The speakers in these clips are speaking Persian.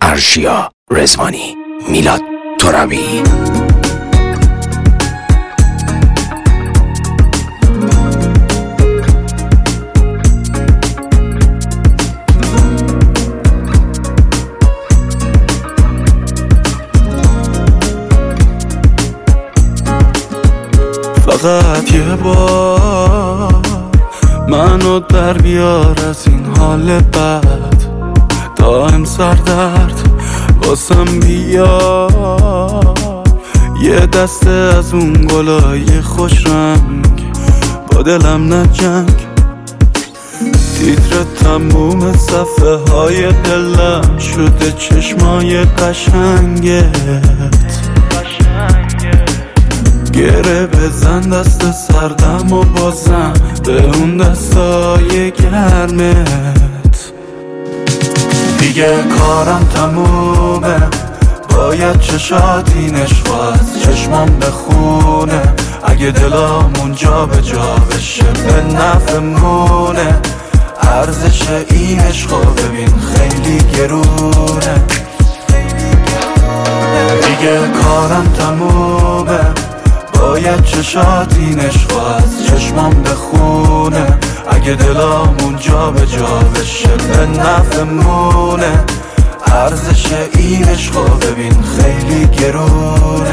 ارشیا رزوانی، میلاد ترابی. فقط یه بار منو در بیار از این حال بد، دائم سردرد واسم بیار، یه دسته از اون گلای خوش رنگ با دلم نجنگ، تیتر تموم صفحه های دلم شده چشمای قشنگت، گره بزن دست سردم و بازم به اون دستای گرمت. دیگه کارم تمومه، باید چشاتین عشق از چشمام بخونه، اگه دلامون جا به جا بشه به نفعمونه، ارزش این عشقو ببین خیلی گرونه. دیگه کارم تمومه، باید چشاتین عشق از چشمام بخونه، اگه دلامون جا به جا بشه به نفعمونه، ارزش این عشقو ببین خیلی گرونه.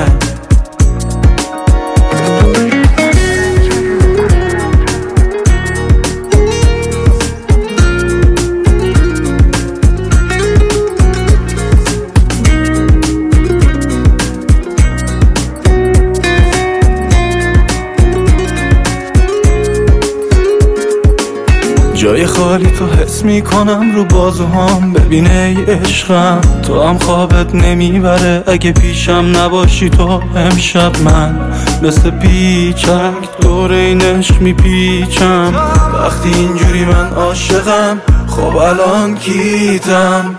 جای خالی تو حس میکنم رو بازوهام، ببینه ای عشقم تو هم خوابت نمیبره، اگه پیشم نباشی تو امشب من مثل پیچک دور این عشق میپیچم، وقتی اینجوری من عاشقم خب الان کیتم.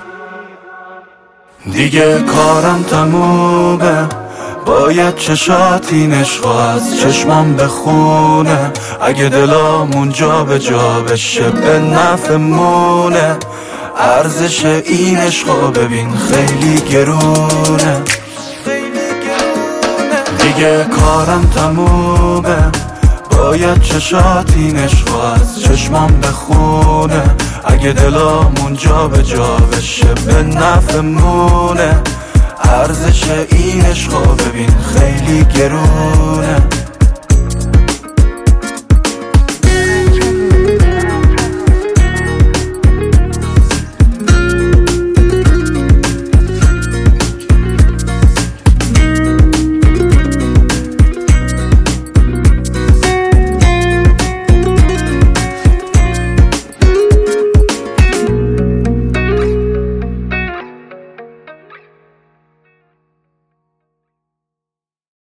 دیگه کارم تمومه، باید چشاتین عشق از چشمام بخونه، اگه دلامون جا به جا بشه به نفعمونه، ارزش این عشقو ببین خیلی گرونه. دیگه کارم تمومه، باید چشاتین عشق از چشمام بخونه، اگه دلامون جا به جا بشه به نفعمونه، ارزش این عشقو ببین خیلی گرونه.